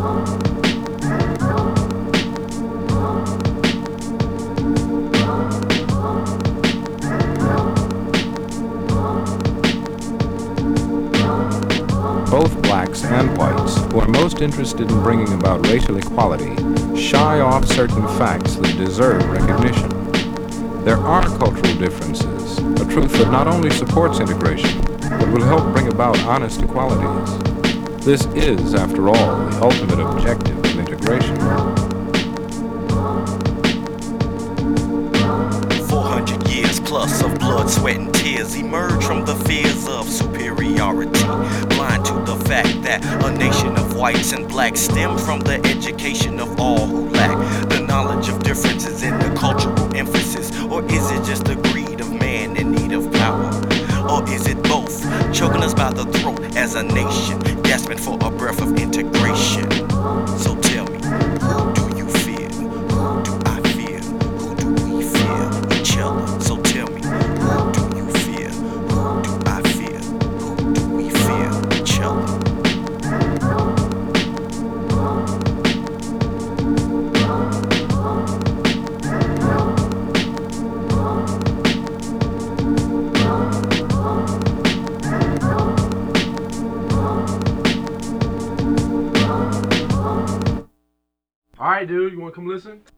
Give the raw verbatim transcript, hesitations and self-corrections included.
Both blacks and whites, who are most interested in bringing about racial equality, shy off certain facts that deserve recognition. There are cultural differences, a truth that not only supports integration, but will help bring about honest equalities. This is, after all, the ultimate objective of integration. four hundred years plus of blood, sweat, and tears emerge from the fears of superiority, blind to the fact that a nation of whites and blacks stem from the education of all who lack the knowledge of differences in the cultural emphasis. Or is it just the greed of man in need of power? Or is it both, choking us by the throat as a nation, gasping for a breath of integration? So tell me, who do you fear? Who do I fear? Who do we fear? Each other. So tell me, who do you fear? Who do I fear? Who do we fear? Each other. Alright, dude, you wanna come listen?